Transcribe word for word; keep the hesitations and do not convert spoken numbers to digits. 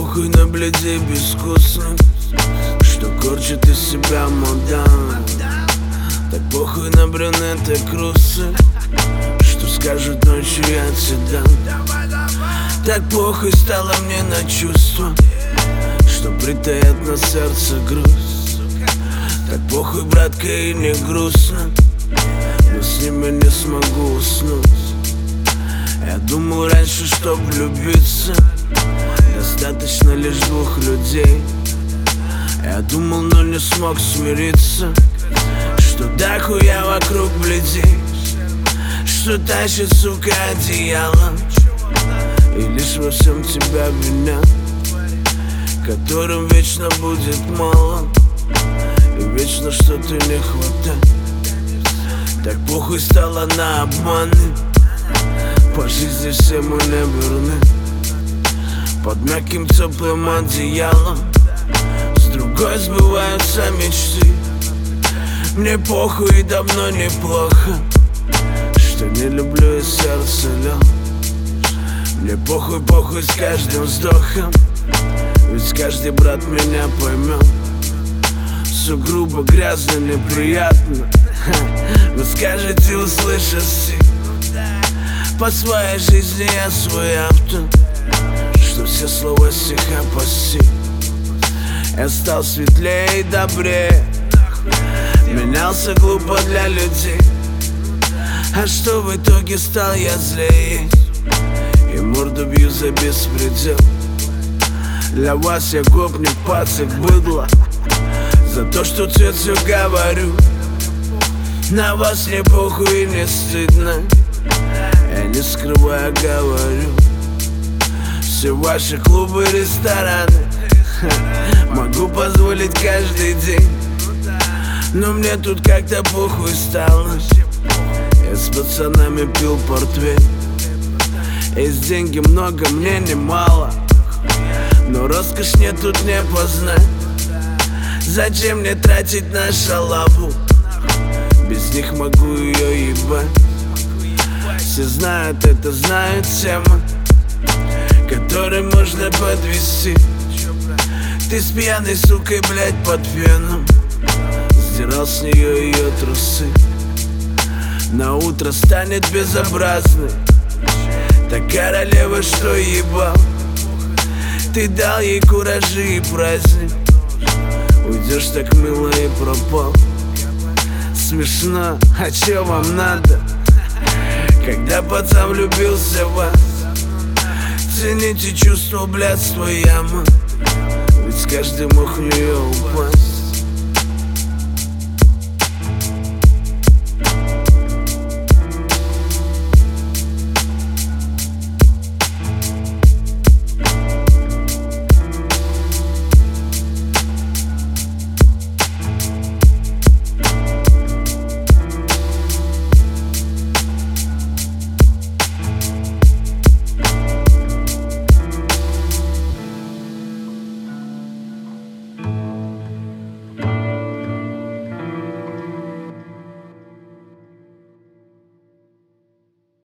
похуй на бледей безвкусных, что корчит из себя мадам. Так похуй на брюнеток русых, что скажут ночью я тебе дам. Так похуй стало мне на чувства, что притаят на сердце грусть. Так похуй, братка, и не грустно, но с ними не смогу уснуть. Я думал раньше, чтоб влюбиться, достаточно лишь двух людей. Я думал, но не смог смириться, что да хуя вокруг бледей, что тащит, сука, одеяло, и лишь во всем тебя винят, которым вечно будет мало, и вечно что-то не хватает. Так похуй стало на обманы, по жизни все мы не верны. Под мягким теплым одеялом с другой сбываются мечты. Мне похуй и давно неплохо, что не люблю и сердце лёг. Мне похуй, похуй с каждым вздохом, ведь каждый брат меня поймет. Все грубо, грязно, неприятно. Вы скажете, услышав стих, по своей жизни я свой автор, что все слова стиха постиг. Я стал светлее и добрее, менялся глупо для людей. А что в итоге стал я злее, и морду бью за беспредел. Для вас я гопник, пацик, быдло, за то, что цвет все говорю. На вас не похуй и не стыдно, я не скрывая говорю. Все ваши клубы, рестораны могу позволить каждый день, но мне тут как-то похуй стало. Я с пацанами пил портвейн, есть деньги много, мне не мало, но роскошь мне тут не познать. Зачем мне тратить на шалаву, без них могу ее ебать. Все знают, это знают темы, которой можно подвести. Ты с пьяной сукой, блять, под феном сдирал с нее ее трусы. На утро станет безобразной та королева, что ебал. Ты дал ей куражи и праздник, уйдешь так мило и пропал. Смешно, а че вам надо, когда пацан влюбился в вас? Цените чувство, блядство, яма, ведь каждый мог в нее упасть.